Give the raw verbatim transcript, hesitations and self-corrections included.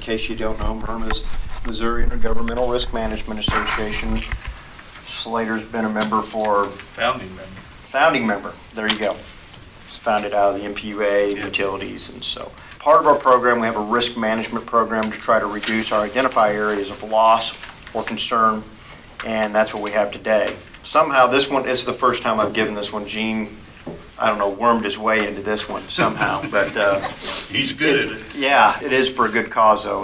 case you don't know, MIRMA is Missouri Intergovernmental Risk Management Association. Slater's been a member for, Founding member. founding member, there you go. It's founded out of the M P U A, Yeah. utilities, and so. Part of our program, we have a risk management program to try to reduce or identify areas of loss or concern, and that's what we have today. Somehow, this one, this is the first time I've given this one. Gene, I don't know, wormed his way into this one somehow, but uh, He's good at it. yeah, it is for a good cause, though.